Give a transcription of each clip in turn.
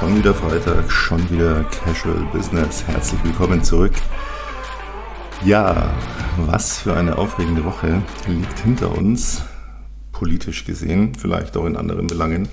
Schon wieder Freitag, schon wieder Casual Business. Herzlich willkommen zurück. Ja, was für eine aufregende Woche liegt hinter uns, politisch gesehen, vielleicht auch in anderen Belangen.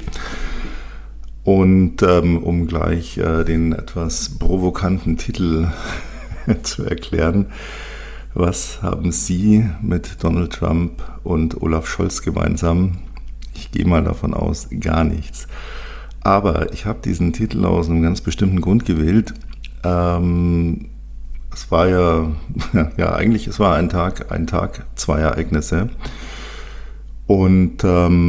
Und um gleich den etwas provokanten Titel zu erklären, was haben Sie mit Donald Trump und Olaf Scholz gemeinsam? Ich gehe mal davon aus, gar nichts. Aber ich habe diesen Titel aus einem ganz bestimmten Grund gewählt. Es war es war ein Tag, zwei Ereignisse. Und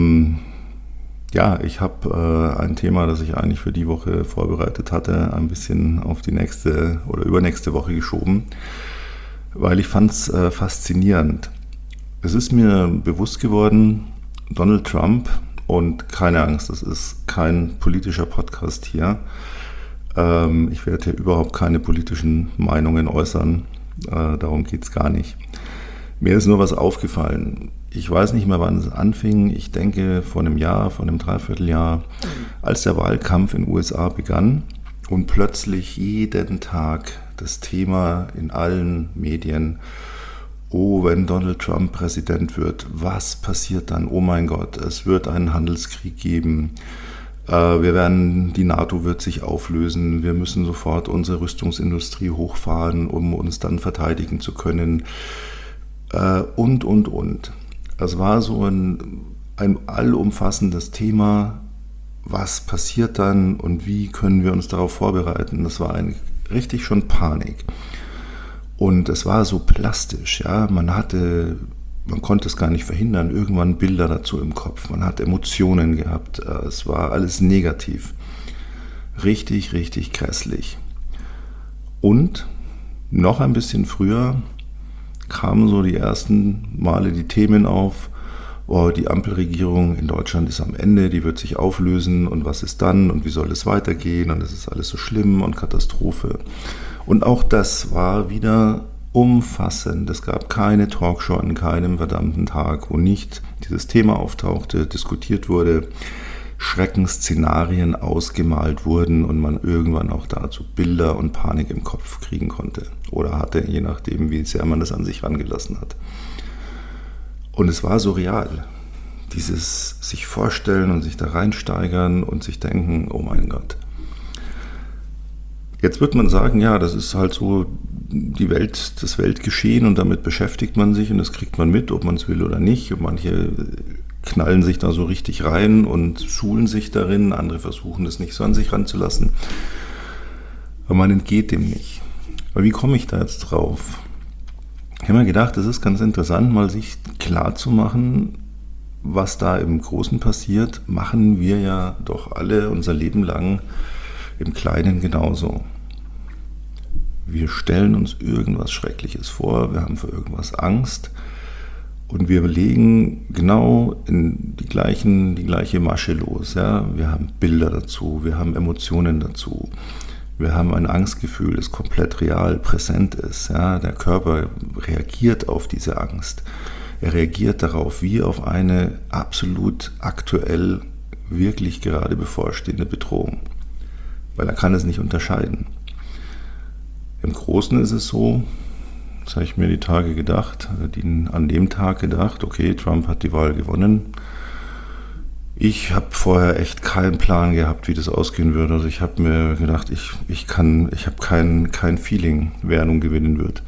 ich habe ein Thema, das ich eigentlich für die Woche vorbereitet hatte, ein bisschen auf die nächste oder übernächste Woche geschoben, weil ich fand es faszinierend. Es ist mir bewusst geworden, Donald Trump, und keine Angst, das ist kein politischer Podcast hier. Ich werde hier überhaupt keine politischen Meinungen äußern, darum geht es gar nicht. Mir ist nur was aufgefallen. Ich weiß nicht mehr, wann es anfing. Ich denke vor einem Dreivierteljahr, als der Wahlkampf in den USA begann und plötzlich jeden Tag das Thema in allen Medien: Oh, wenn Donald Trump Präsident wird, was passiert dann? Oh mein Gott, es wird einen Handelskrieg geben. Die NATO wird sich auflösen. Wir müssen sofort unsere Rüstungsindustrie hochfahren, um uns dann verteidigen zu können. Und. Es war so ein allumfassendes Thema. Was passiert dann und wie können wir uns darauf vorbereiten? Das war richtig schon Panik. Und es war so plastisch, ja, man konnte es gar nicht verhindern, irgendwann Bilder dazu im Kopf, man hat Emotionen gehabt, es war alles negativ. Richtig, richtig grässlich. Und noch ein bisschen früher kamen so die ersten Male die Themen auf: Oh, die Ampelregierung in Deutschland ist am Ende, die wird sich auflösen und was ist dann und wie soll es weitergehen und es ist alles so schlimm und Katastrophe. Und auch das war wieder umfassend. Es gab keine Talkshow an keinem verdammten Tag, wo nicht dieses Thema auftauchte, diskutiert wurde, Schreckensszenarien ausgemalt wurden und man irgendwann auch dazu Bilder und Panik im Kopf kriegen konnte oder hatte, je nachdem, wie sehr man das an sich rangelassen hat. Und es war so real. Dieses sich vorstellen und sich da reinsteigern und sich denken, oh mein Gott. Jetzt wird man sagen, ja, das ist halt so die Welt, das Weltgeschehen und damit beschäftigt man sich und das kriegt man mit, ob man es will oder nicht. Und manche knallen sich da so richtig rein und schulen sich darin, andere versuchen es nicht so an sich ranzulassen. Aber man entgeht dem nicht. Aber wie komme ich da jetzt drauf? Ich habe mir gedacht, es ist ganz interessant, mal sich klar zu machen, was da im Großen passiert, machen wir ja doch alle unser Leben lang im Kleinen genauso. Wir stellen uns irgendwas Schreckliches vor, wir haben vor irgendwas Angst und wir legen genau in die gleiche Masche los. Ja? Wir haben Bilder dazu, wir haben Emotionen dazu, wir haben ein Angstgefühl, das komplett real präsent ist. Ja? Der Körper reagiert auf diese Angst. Er reagiert darauf wie auf eine absolut aktuell, wirklich gerade bevorstehende Bedrohung. Weil er kann es nicht unterscheiden. Im Großen ist es so, das habe ich mir an dem Tag gedacht, okay, Trump hat die Wahl gewonnen. Ich habe vorher echt keinen Plan gehabt, wie das ausgehen würde. Also ich habe mir gedacht, ich habe kein Feeling, wer nun gewinnen wird.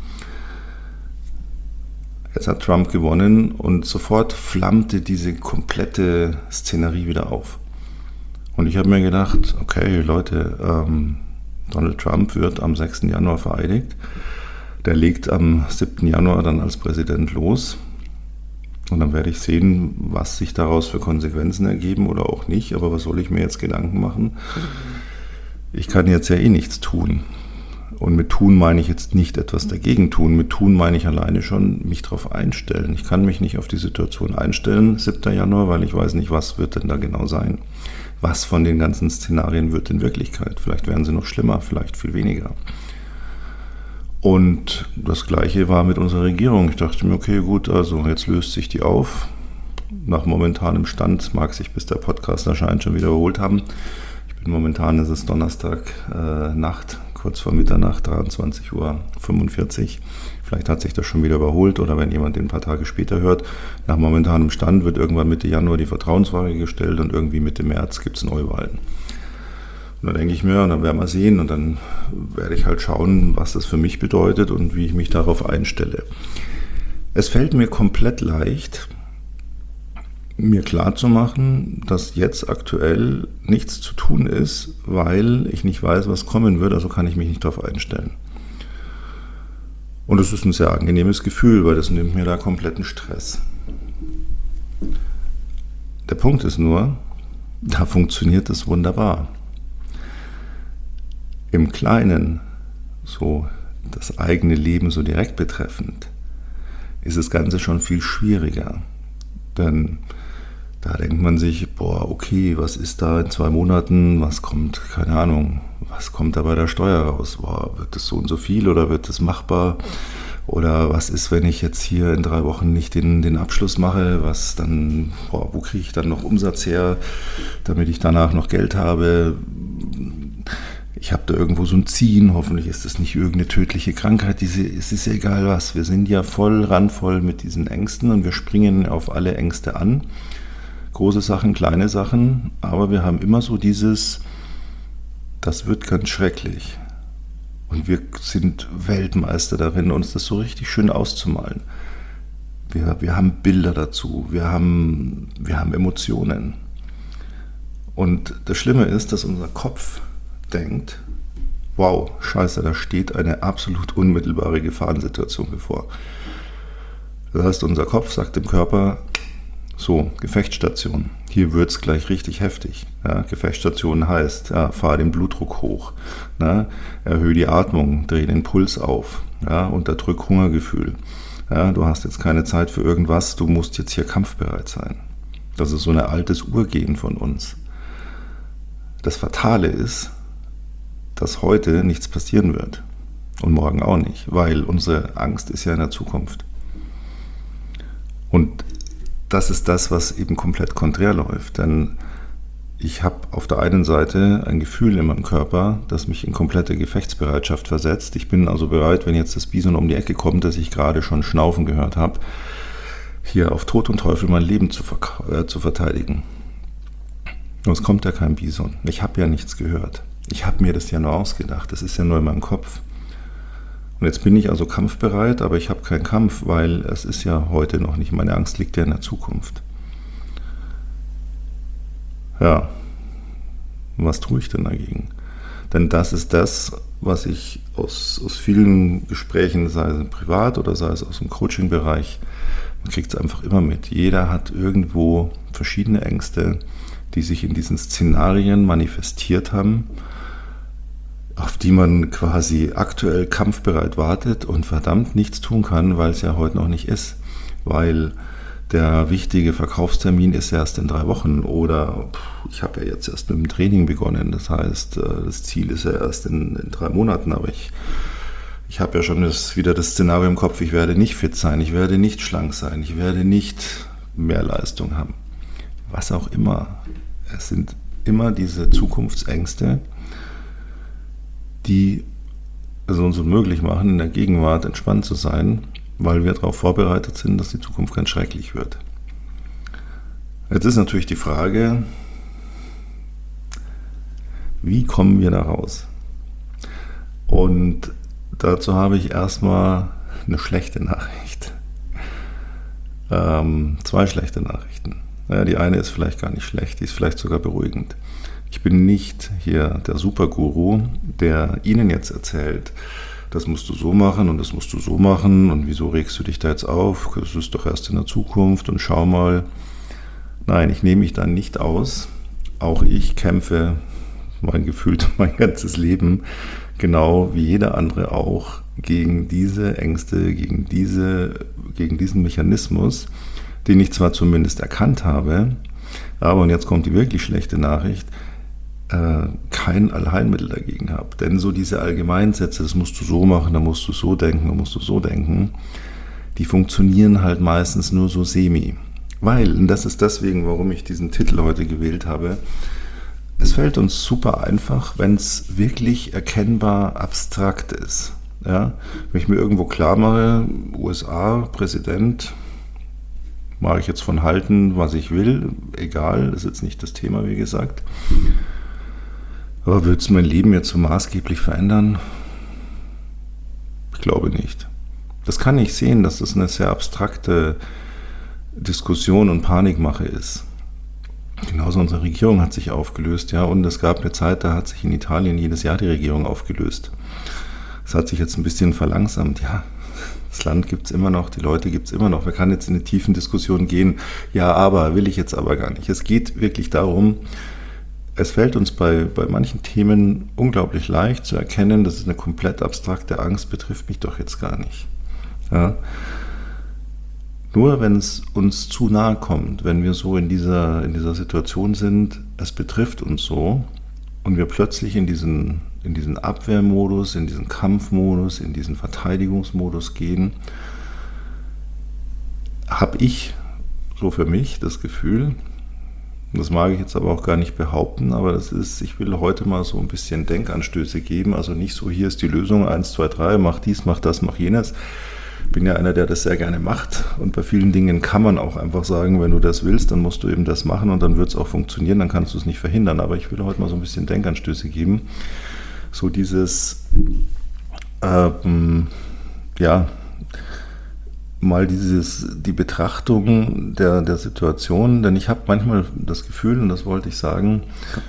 Jetzt hat Trump gewonnen und sofort flammte diese komplette Szenerie wieder auf. Und ich habe mir gedacht, okay Leute, Donald Trump wird am 6. Januar vereidigt. Der legt am 7. Januar dann als Präsident los. Und dann werde ich sehen, was sich daraus für Konsequenzen ergeben oder auch nicht. Aber was soll ich mir jetzt Gedanken machen? Ich kann jetzt ja eh nichts tun. Und mit tun meine ich jetzt nicht etwas dagegen tun. Mit tun meine ich alleine schon mich darauf einstellen. Ich kann mich nicht auf die Situation einstellen, 7. Januar, weil ich weiß nicht, was wird denn da genau sein. Was von den ganzen Szenarien wird in Wirklichkeit? Vielleicht werden sie noch schlimmer, vielleicht viel weniger. Und das Gleiche war mit unserer Regierung. Ich dachte mir, okay, gut, also jetzt löst sich die auf. Nach momentanem Stand mag sich, bis der Podcast erscheint, schon wieder erholt haben. Ich Momentan ist es Donnerstag Nacht, kurz vor Mitternacht, 23:45 Uhr. Vielleicht hat sich das schon wieder überholt oder wenn jemand den ein paar Tage später hört. Nach momentanem Stand wird irgendwann Mitte Januar die Vertrauensfrage gestellt und irgendwie Mitte März gibt es Neuwahlen. Und dann denke ich mir, und dann werden wir sehen und dann werde ich halt schauen, was das für mich bedeutet und wie ich mich darauf einstelle. Es fällt mir komplett leicht, mir klarzumachen, dass jetzt aktuell nichts zu tun ist, weil ich nicht weiß, was kommen wird, also kann ich mich nicht darauf einstellen. Und es ist ein sehr angenehmes Gefühl, weil das nimmt mir da kompletten Stress. Der Punkt ist nur, da funktioniert es wunderbar. Im Kleinen, so das eigene Leben so direkt betreffend, ist das Ganze schon viel schwieriger. Denn da denkt man sich, okay, was ist da in 2 Monaten, was kommt, keine Ahnung, was kommt da bei der Steuer raus? Wird das so und so viel oder wird das machbar? Oder was ist, wenn ich jetzt hier in 3 Wochen nicht den Abschluss mache? Was dann, wo kriege ich dann noch Umsatz her, damit ich danach noch Geld habe? Ich habe da irgendwo so ein Ziehen, hoffentlich ist das nicht irgendeine tödliche Krankheit, es ist ja egal was. Wir sind ja randvoll mit diesen Ängsten und wir springen auf alle Ängste an. Große Sachen, kleine Sachen, aber wir haben immer so das wird ganz schrecklich. Und wir sind Weltmeister darin, uns das so richtig schön auszumalen. Wir haben Bilder dazu, wir haben Emotionen. Und das Schlimme ist, dass unser Kopf denkt, wow, scheiße, da steht eine absolut unmittelbare Gefahrensituation bevor. Das heißt, unser Kopf sagt dem Körper, so, Gefechtsstation, hier wird es gleich richtig heftig. Ja, Gefechtsstation heißt, fahr den Blutdruck hoch, erhöhe die Atmung, dreh den Puls auf, unterdrück Hungergefühl. Ja, du hast jetzt keine Zeit für irgendwas, du musst jetzt hier kampfbereit sein. Das ist so ein altes Urgehen von uns. Das Fatale ist, dass heute nichts passieren wird und morgen auch nicht, weil unsere Angst ist ja in der Zukunft. Und das ist das, was eben komplett konträr läuft, denn ich habe auf der einen Seite ein Gefühl in meinem Körper, das mich in komplette Gefechtsbereitschaft versetzt. Ich bin also bereit, wenn jetzt das Bison um die Ecke kommt, das ich gerade schon schnaufen gehört habe, hier auf Tod und Teufel mein Leben zu verteidigen. Und es kommt ja kein Bison. Ich habe ja nichts gehört. Ich habe mir das ja nur ausgedacht. Das ist ja nur in meinem Kopf. Und jetzt bin ich also kampfbereit, aber ich habe keinen Kampf, weil es ist ja heute noch nicht. Meine Angst liegt ja in der Zukunft. Ja, was tue ich denn dagegen? Denn das ist das, was ich aus vielen Gesprächen, sei es privat oder sei es aus dem Coaching-Bereich, man kriegt es einfach immer mit. Jeder hat irgendwo verschiedene Ängste, die sich in diesen Szenarien manifestiert haben, auf die man quasi aktuell kampfbereit wartet und verdammt nichts tun kann, weil es ja heute noch nicht ist. Weil der wichtige Verkaufstermin ist erst in 3 Wochen oder ich habe ja jetzt erst mit dem Training begonnen. Das heißt, das Ziel ist ja erst in 3 Monaten, aber ich habe ja schon wieder das Szenario im Kopf, ich werde nicht fit sein, ich werde nicht schlank sein, ich werde nicht mehr Leistung haben. Was auch immer. Es sind immer diese Zukunftsängste, die es uns unmöglich machen, in der Gegenwart entspannt zu sein, weil wir darauf vorbereitet sind, dass die Zukunft ganz schrecklich wird. Jetzt ist natürlich die Frage, wie kommen wir da raus? Und dazu habe ich erstmal eine schlechte Nachricht. 2 schlechte Nachrichten. Ja, die eine ist vielleicht gar nicht schlecht, die ist vielleicht sogar beruhigend. Ich bin nicht hier der Superguru, der Ihnen jetzt erzählt, das musst du so machen und das musst du so machen und wieso regst du dich da jetzt auf, das ist doch erst in der Zukunft und schau mal. Nein, ich nehme mich da nicht aus. Auch ich kämpfe mein ganzes Leben, genau wie jeder andere auch, gegen diese Ängste, gegen diesen Mechanismus, den ich zwar zumindest erkannt habe, aber, und jetzt kommt die wirklich schlechte Nachricht, kein Allheilmittel dagegen habe. Denn so diese Allgemeinsätze, das musst du so machen, da musst du so denken, da musst du so denken, die funktionieren halt meistens nur so semi. Weil, und das ist deswegen, warum ich diesen Titel heute gewählt habe, Es fällt uns super einfach, wenn es wirklich erkennbar abstrakt ist. Ja? Wenn ich mir irgendwo klar mache, USA, Präsident, mag ich jetzt von halten, was ich will, egal, ist jetzt nicht das Thema, wie gesagt. Aber wird es mein Leben jetzt so maßgeblich verändern? Ich glaube nicht. Das kann ich sehen, dass das eine sehr abstrakte Diskussion und Panikmache ist. Genauso unsere Regierung hat sich aufgelöst, ja, und es gab eine Zeit, da hat sich in Italien jedes Jahr die Regierung aufgelöst. Das hat sich jetzt ein bisschen verlangsamt, ja. Das Land gibt es immer noch, die Leute gibt es immer noch. Man kann jetzt in eine tiefen Diskussion gehen, ja, aber, will ich jetzt aber gar nicht. Es geht wirklich darum, es fällt uns bei manchen Themen unglaublich leicht zu erkennen, das ist eine komplett abstrakte Angst, betrifft mich doch jetzt gar nicht. Ja. Nur wenn es uns zu nahe kommt, wenn wir so in dieser Situation sind, es betrifft uns so und wir plötzlich in diesen Abwehrmodus, in diesen Kampfmodus, in diesen Verteidigungsmodus gehen, habe ich so für mich das Gefühl, das mag ich jetzt aber auch gar nicht behaupten, aber ich will heute mal so ein bisschen Denkanstöße geben, also nicht so, hier ist die Lösung, 1, 2, 3, mach dies, mach das, mach jenes. Ich bin ja einer, der das sehr gerne macht und bei vielen Dingen kann man auch einfach sagen, wenn du das willst, dann musst du eben das machen und dann wird es auch funktionieren, dann kannst du es nicht verhindern. Aber ich will heute mal so ein bisschen Denkanstöße geben. So dieses, mal die Betrachtung der Situation, denn ich habe manchmal das Gefühl, und das wollte ich sagen,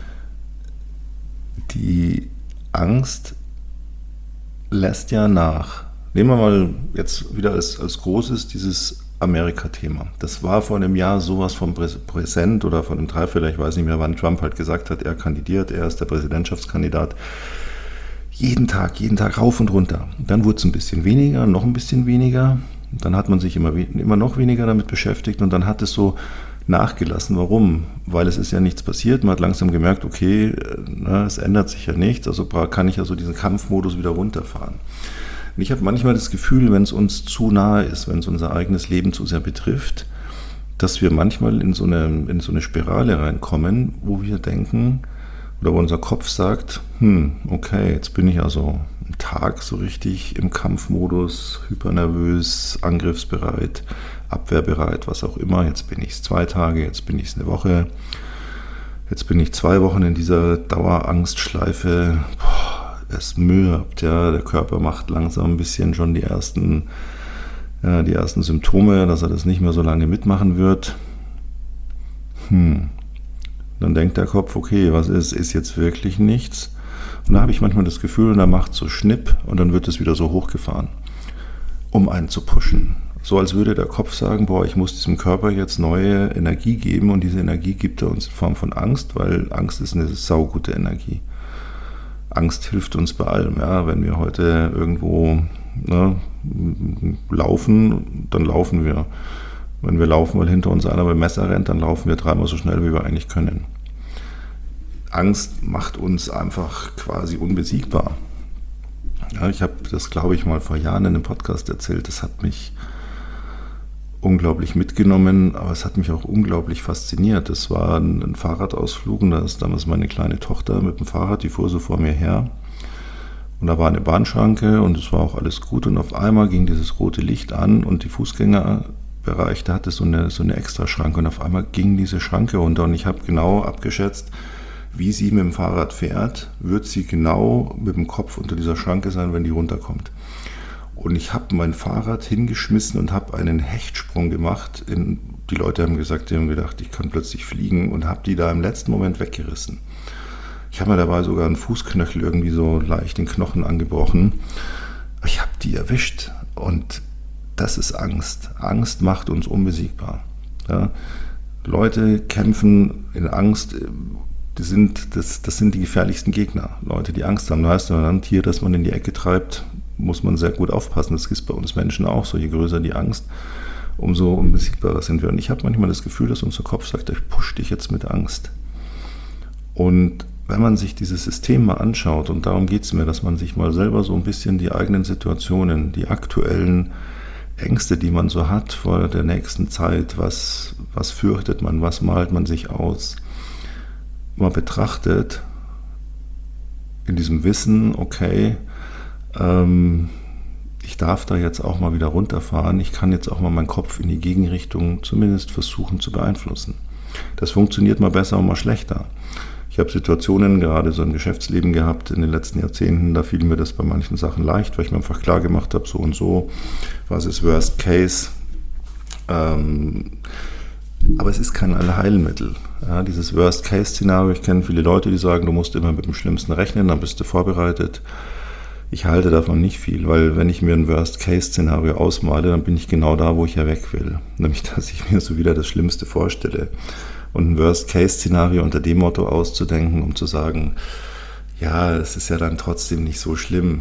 die Angst lässt ja nach. Nehmen wir mal jetzt wieder als großes dieses Amerika-Thema. Das war vor einem Jahr sowas von präsent oder vor einem Dreiviertel, ich weiß nicht mehr, wann Trump halt gesagt hat, er kandidiert, er ist der Präsidentschaftskandidat. Jeden Tag rauf und runter. Dann wurde es ein bisschen weniger, noch ein bisschen weniger. Dann hat man sich immer noch weniger damit beschäftigt und dann hat es so nachgelassen. Warum? Weil es ist ja nichts passiert. Man hat langsam gemerkt, okay, es ändert sich ja nichts, also kann ich also diesen Kampfmodus wieder runterfahren. Und ich habe manchmal das Gefühl, wenn es uns zu nahe ist, wenn es unser eigenes Leben zu sehr betrifft, dass wir manchmal in so eine Spirale reinkommen, wo wir denken, oder wo unser Kopf sagt, okay, jetzt bin ich also einen Tag so richtig im Kampfmodus, hypernervös, angriffsbereit, abwehrbereit, was auch immer. Jetzt bin ich es 2 Tage, jetzt bin ich es eine Woche, jetzt bin ich 2 Wochen in dieser Dauerangstschleife. Es mürbt, ja, der Körper macht langsam ein bisschen schon die ersten Symptome, dass er das nicht mehr so lange mitmachen wird. Dann denkt der Kopf, okay, was ist jetzt wirklich nichts? Und da habe ich manchmal das Gefühl, da macht so Schnipp und dann wird es wieder so hochgefahren, um einen zu pushen. So als würde der Kopf sagen, ich muss diesem Körper jetzt neue Energie geben und diese Energie gibt er uns in Form von Angst, weil Angst ist eine saugute Energie. Angst hilft uns bei allem. Ja? Wenn wir heute irgendwo laufen, dann laufen wir. Wenn wir laufen, weil hinter uns einer mit dem Messer rennt, dann laufen wir 3-mal so schnell, wie wir eigentlich können. Angst macht uns einfach quasi unbesiegbar. Ja, ich habe das, glaube ich, mal vor Jahren in einem Podcast erzählt. Das hat mich unglaublich mitgenommen, aber es hat mich auch unglaublich fasziniert. Das war ein Fahrradausflug und da ist damals meine kleine Tochter mit dem Fahrrad, die fuhr so vor mir her. Und da war eine Bahnschranke und es war auch alles gut und auf einmal ging dieses rote Licht an und die Fußgängerbereich, da hatte so eine Extraschranke und auf einmal ging diese Schranke runter und ich habe genau abgeschätzt, wie sie mit dem Fahrrad fährt, wird sie genau mit dem Kopf unter dieser Schranke sein, wenn die runterkommt. Und ich habe mein Fahrrad hingeschmissen und habe einen Hechtsprung gemacht. Die Leute haben gesagt, die haben gedacht, ich kann plötzlich fliegen und habe die da im letzten Moment weggerissen. Ich habe mir dabei sogar einen Fußknöchel irgendwie so leicht den Knochen angebrochen. Ich habe die erwischt und das ist Angst. Angst macht uns unbesiegbar. Ja? Leute kämpfen in Angst, das sind die gefährlichsten Gegner. Leute, die Angst haben. Da heißt ein Tier, das man in die Ecke treibt, muss man sehr gut aufpassen. Das ist bei uns Menschen auch so. Je größer die Angst, umso unbesiegbarer sind wir. Und ich habe manchmal das Gefühl, dass unser Kopf sagt, ich push dich jetzt mit Angst. Und wenn man sich dieses System mal anschaut, und darum geht es mir, dass man sich mal selber so ein bisschen die eigenen Situationen, die aktuellen Ängste, die man so hat vor der nächsten Zeit, was fürchtet man, was malt man sich aus, mal betrachtet, in diesem Wissen, okay, ich darf da jetzt auch mal wieder runterfahren, ich kann jetzt auch mal meinen Kopf in die Gegenrichtung zumindest versuchen zu beeinflussen. Das funktioniert mal besser und mal schlechter. Ich habe Situationen gerade so im Geschäftsleben gehabt in den letzten Jahrzehnten, da fiel mir das bei manchen Sachen leicht, weil ich mir einfach klar gemacht habe, so und so, was ist Worst Case. Aber es ist kein Allheilmittel. Ja, dieses Worst-Case-Szenario, ich kenne viele Leute, die sagen, du musst immer mit dem Schlimmsten rechnen, dann bist du vorbereitet. Ich halte davon nicht viel, weil wenn ich mir ein Worst-Case-Szenario ausmale, dann bin ich genau da, wo ich ja weg will. Nämlich, dass ich mir so wieder das Schlimmste vorstelle. Und ein Worst-Case-Szenario unter dem Motto auszudenken, um zu sagen, ja, es ist ja dann trotzdem nicht so schlimm,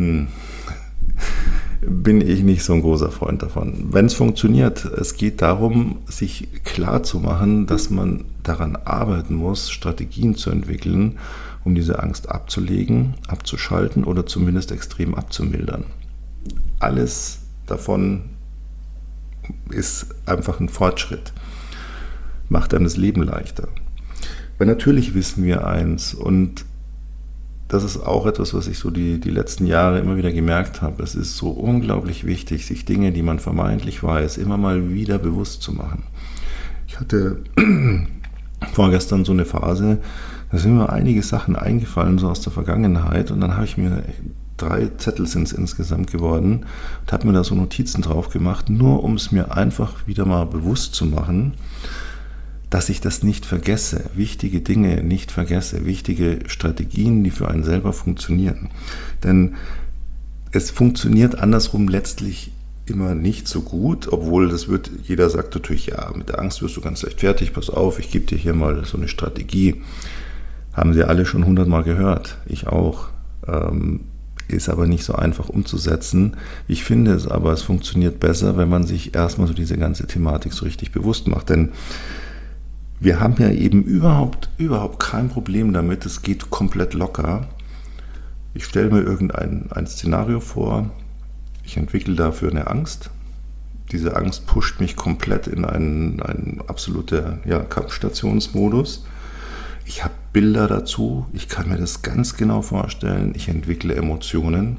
bin ich nicht so ein großer Freund davon. Wenn es funktioniert, es geht darum, sich klar zu machen, dass man daran arbeiten muss, Strategien zu entwickeln, um diese Angst abzulegen, abzuschalten oder zumindest extrem abzumildern. Alles davon ist einfach ein Fortschritt, macht einem das Leben leichter. Weil natürlich wissen wir eins, und das ist auch etwas, was ich so die letzten Jahre immer wieder gemerkt habe. Es ist so unglaublich wichtig, sich Dinge, die man vermeintlich weiß, immer mal wieder bewusst zu machen. Ich hatte vorgestern so eine Phase, da sind mir einige Sachen eingefallen, so aus der Vergangenheit, und dann habe ich mir 3 Zettel sind es insgesamt geworden und habe mir da so Notizen drauf gemacht, nur um es mir einfach wieder mal bewusst zu machen, dass ich das nicht vergesse, wichtige Dinge nicht vergesse, wichtige Strategien, die für einen selber funktionieren. Denn es funktioniert andersrum letztlich immer nicht so gut, obwohl jeder sagt natürlich, ja, mit der Angst wirst du ganz leicht fertig, pass auf, ich gebe dir hier mal so eine Strategie. Haben Sie alle schon 100-mal gehört, ich auch. Ist aber nicht so einfach umzusetzen. Ich finde es aber, es funktioniert besser, wenn man sich erstmal so diese ganze Thematik so richtig bewusst macht, denn wir haben ja eben überhaupt kein Problem damit, es geht komplett locker. Ich stelle mir irgendein Szenario vor, ich entwickle dafür eine Angst. Diese Angst pusht mich komplett in einen absoluten Kampfstationsmodus. Ich habe Bilder dazu, ich kann mir das ganz genau vorstellen, ich entwickle Emotionen.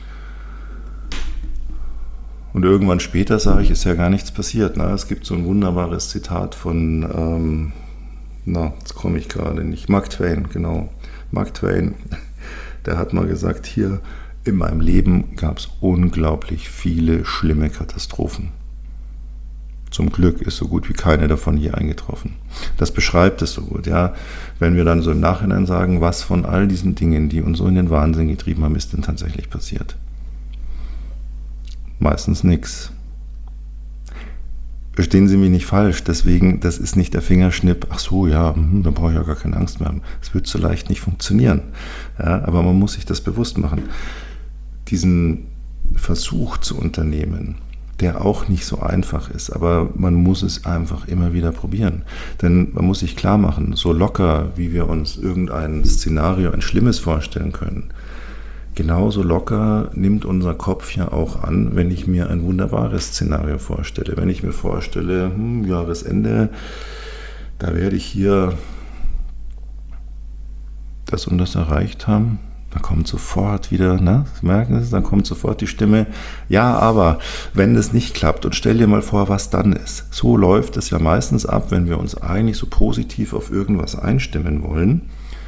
Und irgendwann später sage ich, ist ja gar nichts passiert. Es gibt so ein wunderbares Zitat von, jetzt komme ich gerade nicht, Mark Twain, genau. Mark Twain, der hat mal gesagt, hier, in meinem Leben gab es unglaublich viele schlimme Katastrophen. Zum Glück ist so gut wie keine davon je eingetroffen. Das beschreibt es so gut, ja. Wenn wir dann so im Nachhinein sagen, was von all diesen Dingen, die uns so in den Wahnsinn getrieben haben, ist denn tatsächlich passiert? Meistens nichts. Verstehen Sie mich nicht falsch, deswegen, das ist nicht der Fingerschnipp, ach so, ja, dann brauche ich ja gar keine Angst mehr haben. Es wird so leicht nicht funktionieren. Ja, aber man muss sich das bewusst machen. Diesen Versuch zu unternehmen, der auch nicht so einfach ist, aber man muss es einfach immer wieder probieren. Denn man muss sich klar machen, so locker, wie wir uns irgendein Szenario, ein Schlimmes vorstellen können, genauso locker nimmt unser Kopf ja auch an, wenn ich mir ein wunderbares Szenario vorstelle. Wenn ich mir vorstelle, Jahresende, da werde ich hier das und das erreicht haben, da kommt sofort wieder, Sie merken es, dann kommt sofort die Stimme, ja, aber wenn das nicht klappt, und stell dir mal vor, was dann ist. So läuft es ja meistens ab, wenn wir uns eigentlich so positiv auf irgendwas einstimmen wollen.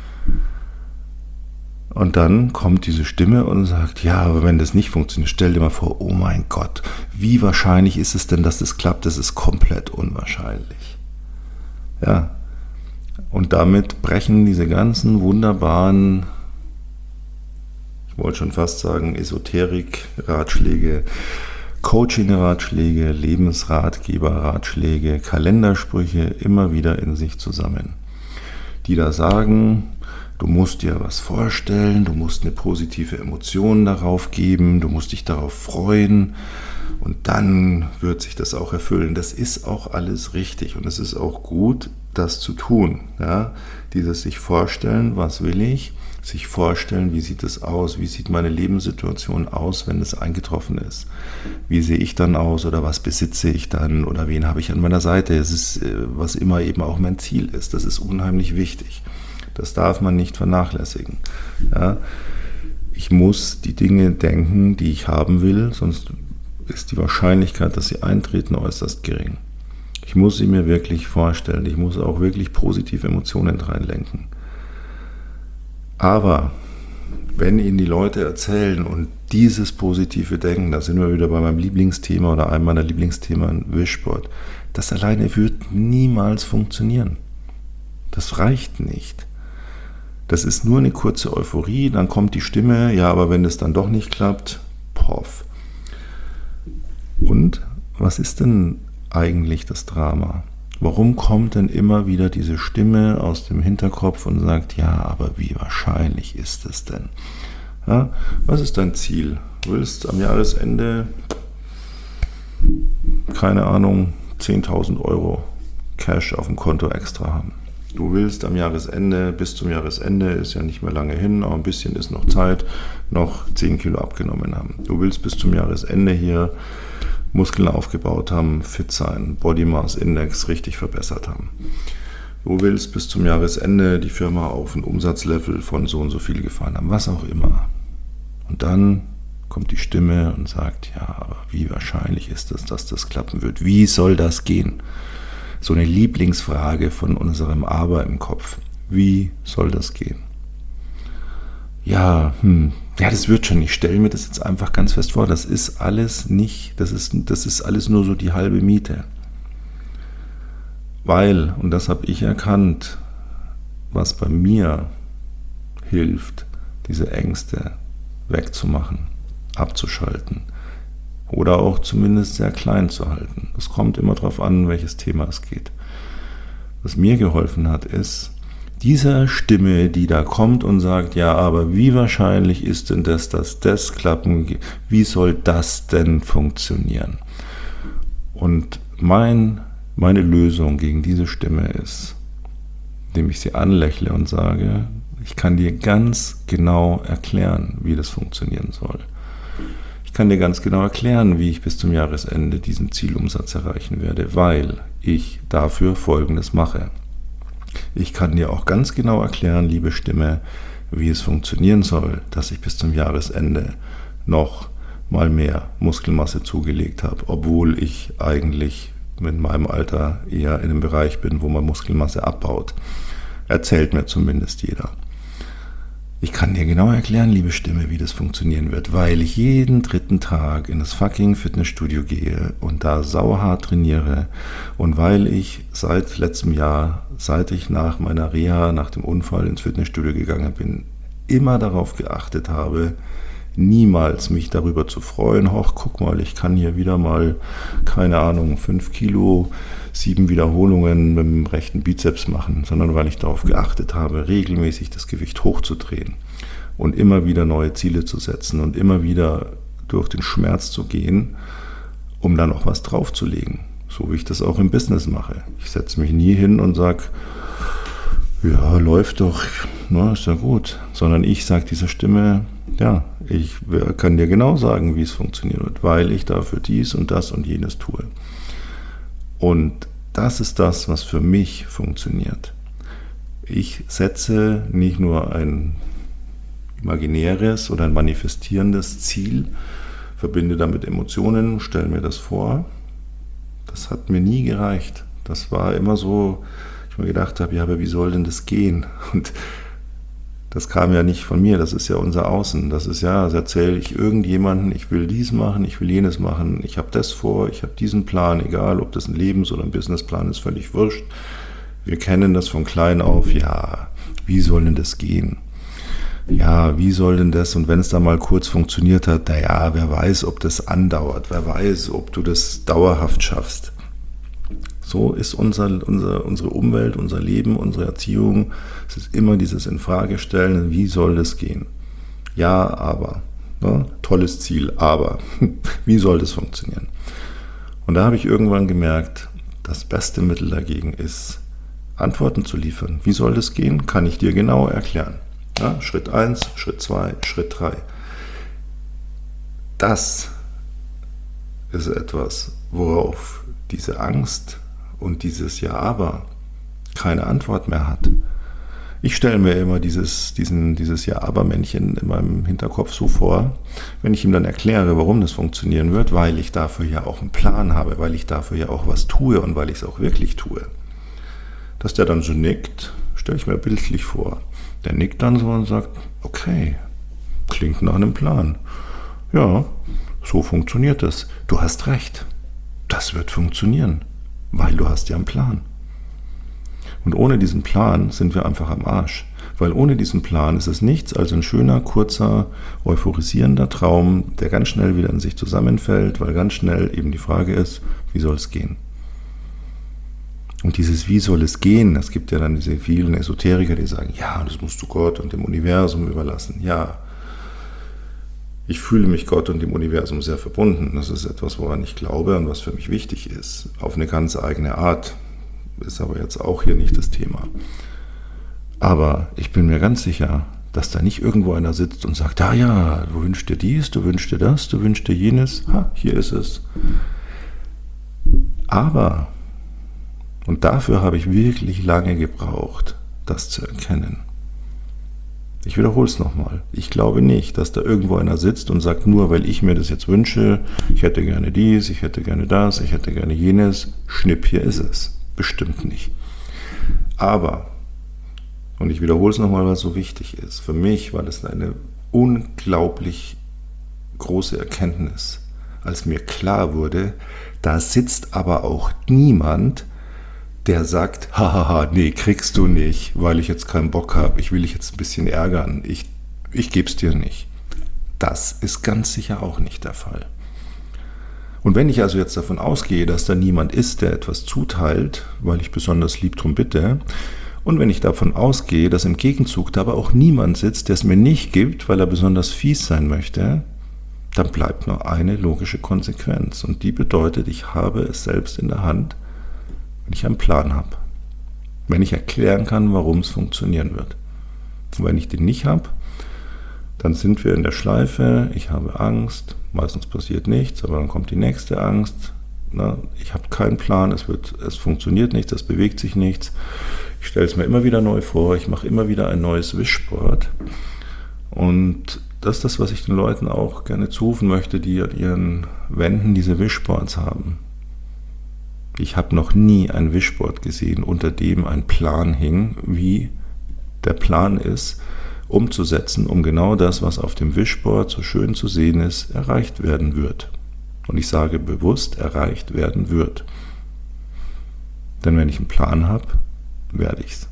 Und dann kommt diese Stimme und sagt, ja, aber wenn das nicht funktioniert, stell dir mal vor, oh mein Gott, wie wahrscheinlich ist es denn, dass das klappt? Das ist komplett unwahrscheinlich. Ja, und damit brechen diese ganzen wunderbaren, ich wollte schon fast sagen, Esoterik-Ratschläge, Coaching-Ratschläge, Lebensratgeber-Ratschläge, Kalendersprüche immer wieder in sich zusammen, die da sagen, du musst dir was vorstellen, du musst eine positive Emotion darauf geben, du musst dich darauf freuen und dann wird sich das auch erfüllen. Das ist auch alles richtig und es ist auch gut, das zu tun. Ja? Dieses sich vorstellen, was will ich, sich vorstellen, wie sieht es aus, wie sieht meine Lebenssituation aus, wenn es eingetroffen ist. Wie sehe ich dann aus oder was besitze ich dann oder wen habe ich an meiner Seite. Es ist, was immer eben auch mein Ziel ist, das ist unheimlich wichtig. Das darf man nicht vernachlässigen. Ja? Ich muss die Dinge denken, die ich haben will, sonst ist die Wahrscheinlichkeit, dass sie eintreten, äußerst gering. Ich muss sie mir wirklich vorstellen. Ich muss auch wirklich positive Emotionen reinlenken. Aber wenn Ihnen die Leute erzählen und dieses positive Denken, da sind wir wieder bei meinem Lieblingsthema oder einem meiner Lieblingsthemen, Wishboard, das alleine wird niemals funktionieren. Das reicht nicht. Das ist nur eine kurze Euphorie, dann kommt die Stimme, ja, aber wenn es dann doch nicht klappt, poff. Und was ist denn eigentlich das Drama? Warum kommt denn immer wieder diese Stimme aus dem Hinterkopf und sagt, ja, aber wie wahrscheinlich ist es denn? Ja, was ist dein Ziel? Du willst am Jahresende, keine Ahnung, 10.000 Euro Cash auf dem Konto extra haben. Du willst am Jahresende, bis zum Jahresende, ist ja nicht mehr lange hin, aber ein bisschen ist noch Zeit, noch 10 Kilo abgenommen haben. Du willst bis zum Jahresende hier Muskeln aufgebaut haben, fit sein, Body Mass Index richtig verbessert haben. Du willst bis zum Jahresende die Firma auf ein Umsatzlevel von so und so viel gefahren haben, was auch immer. Und dann kommt die Stimme und sagt, ja, aber wie wahrscheinlich ist es, dass das klappen wird? Wie soll das gehen? So eine Lieblingsfrage von unserem Aber im Kopf. Wie soll das gehen? Ja, das wird schon. Ich stelle mir das jetzt einfach ganz fest vor. Das ist alles nicht, das ist alles nur so die halbe Miete. Weil, und das habe ich erkannt, was bei mir hilft, diese Ängste wegzumachen, abzuschalten oder auch zumindest sehr klein zu halten. Es kommt immer darauf an, welches Thema es geht. Was mir geholfen hat, ist, dieser Stimme, die da kommt und sagt, ja, aber wie wahrscheinlich ist denn das, dass das klappen, wie soll das denn funktionieren? Und meine Lösung gegen diese Stimme ist, indem ich sie anlächle und sage, ich kann dir ganz genau erklären, wie das funktionieren soll. Ich kann dir ganz genau erklären, wie ich bis zum Jahresende diesen Zielumsatz erreichen werde, weil ich dafür Folgendes mache. Ich kann dir auch ganz genau erklären, liebe Stimme, wie es funktionieren soll, dass ich bis zum Jahresende noch mal mehr Muskelmasse zugelegt habe, obwohl ich eigentlich mit meinem Alter eher in einem Bereich bin, wo man Muskelmasse abbaut. Erzählt mir zumindest jeder. Ich kann dir genau erklären, liebe Stimme, wie das funktionieren wird, weil ich jeden 3. Tag in das fucking Fitnessstudio gehe und da sauhart trainiere und weil ich seit letztem Jahr, seit ich nach meiner Reha, nach dem Unfall ins Fitnessstudio gegangen bin, immer darauf geachtet habe, niemals mich darüber zu freuen, ach, guck mal, ich kann hier wieder mal, keine Ahnung, 5 Kilo, 7 Wiederholungen mit dem rechten Bizeps machen, sondern weil ich darauf geachtet habe, regelmäßig das Gewicht hochzudrehen und immer wieder neue Ziele zu setzen und immer wieder durch den Schmerz zu gehen, um dann auch was draufzulegen, so wie ich das auch im Business mache. Ich setze mich nie hin und sage, ja, läuft doch, na, ist ja gut, sondern ich sage dieser Stimme, ja, ich kann dir genau sagen, wie es funktionieren wird, weil ich dafür dies und das und jenes tue. Und das ist das, was für mich funktioniert. Ich setze nicht nur ein imaginäres oder ein manifestierendes Ziel, verbinde damit Emotionen, stelle mir das vor. Das hat mir nie gereicht. Das war immer so, ich mir gedacht habe, ja, aber wie soll denn das gehen? Und das kam ja nicht von mir, das ist ja unser Außen. Das ist ja, das erzähle ich irgendjemandem, ich will dies machen, ich will jenes machen, ich habe das vor, ich habe diesen Plan, egal ob das ein Lebens- oder ein Businessplan ist, völlig wurscht. Wir kennen das von klein auf, ja, wie soll denn das gehen? Ja, wie soll denn das? Und wenn es dann mal kurz funktioniert hat, naja, wer weiß, ob das andauert, wer weiß, ob du das dauerhaft schaffst. So ist unsere Umwelt, unser Leben, unsere Erziehung. Es ist immer dieses Infragestellen, wie soll das gehen? Ja, aber, ne? Tolles Ziel, aber wie soll das funktionieren? Und da habe ich irgendwann gemerkt, das beste Mittel dagegen ist, Antworten zu liefern. Wie soll das gehen? Kann ich dir genau erklären. Ja, Schritt 1, Schritt 2, Schritt 3. Das ist etwas, worauf diese Angst und dieses Ja, aber keine Antwort mehr hat. Ich stelle mir immer dieses Ja-Aber-Männchen in meinem Hinterkopf so vor, wenn ich ihm dann erkläre, warum das funktionieren wird, weil ich dafür ja auch einen Plan habe, weil ich dafür ja auch was tue und weil ich es auch wirklich tue. Dass der dann so nickt, stelle ich mir bildlich vor. Der nickt dann so und sagt, okay, klingt nach einem Plan. Ja, so funktioniert das. Du hast recht. Das wird funktionieren, weil du hast ja einen Plan. Und ohne diesen Plan sind wir einfach am Arsch. Weil ohne diesen Plan ist es nichts als ein schöner, kurzer, euphorisierender Traum, der ganz schnell wieder in sich zusammenfällt, weil ganz schnell eben die Frage ist, wie soll es gehen? Und dieses Wie soll es gehen, es gibt ja dann diese vielen Esoteriker, die sagen, ja, das musst du Gott und dem Universum überlassen. Ja, ich fühle mich Gott und dem Universum sehr verbunden. Das ist etwas, woran ich glaube und was für mich wichtig ist. Auf eine ganz eigene Art. Ist aber jetzt auch hier nicht das Thema. Aber ich bin mir ganz sicher, dass da nicht irgendwo einer sitzt und sagt, ja, du wünschst dir dies, du wünschst dir das, du wünschst dir jenes. Hier ist es. Aber, und dafür habe ich wirklich lange gebraucht, das zu erkennen. Ich wiederhole es nochmal. Ich glaube nicht, dass da irgendwo einer sitzt und sagt, nur weil ich mir das jetzt wünsche, ich hätte gerne dies, ich hätte gerne das, ich hätte gerne jenes, schnipp, hier ist es. Bestimmt nicht. Aber, und ich wiederhole es nochmal, weil es so wichtig ist, für mich war das eine unglaublich große Erkenntnis, als mir klar wurde, da sitzt aber auch niemand, der sagt, hahaha, nee, kriegst du nicht, weil ich jetzt keinen Bock habe, ich will dich jetzt ein bisschen ärgern, ich gebe es dir nicht. Das ist ganz sicher auch nicht der Fall. Und wenn ich also jetzt davon ausgehe, dass da niemand ist, der etwas zuteilt, weil ich besonders lieb drum bitte, und wenn ich davon ausgehe, dass im Gegenzug da aber auch niemand sitzt, der es mir nicht gibt, weil er besonders fies sein möchte, dann bleibt nur eine logische Konsequenz. Und die bedeutet, ich habe es selbst in der Hand, wenn ich einen Plan habe. Wenn ich erklären kann, warum es funktionieren wird. Und wenn ich den nicht habe, dann sind wir in der Schleife, ich habe Angst, meistens passiert nichts, aber dann kommt die nächste Angst. Ich habe keinen Plan, es funktioniert nichts, es bewegt sich nichts. Ich stelle es mir immer wieder neu vor, ich mache immer wieder ein neues Wischboard. Und das ist das, was ich den Leuten auch gerne zurufen möchte, die an ihren Wänden diese Wischboards haben. Ich habe noch nie ein Wischboard gesehen, unter dem ein Plan hing, wie der Plan ist, umzusetzen, um genau das, was auf dem Wischboard so schön zu sehen ist, erreicht werden wird. Und ich sage bewusst, erreicht werden wird. Denn wenn ich einen Plan habe, werde ich es.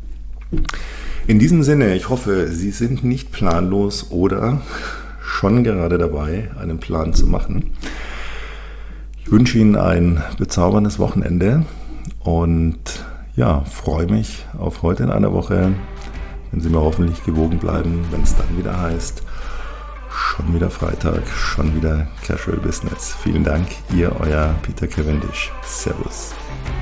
In diesem Sinne, ich hoffe, Sie sind nicht planlos oder schon gerade dabei, einen Plan zu machen. Ich wünsche Ihnen ein bezauberndes Wochenende und freue mich auf heute in einer Woche, wenn Sie mir hoffentlich gewogen bleiben, wenn es dann wieder heißt, schon wieder Freitag, schon wieder Casual Business. Vielen Dank, Ihr, euer Peter Cavendish. Servus.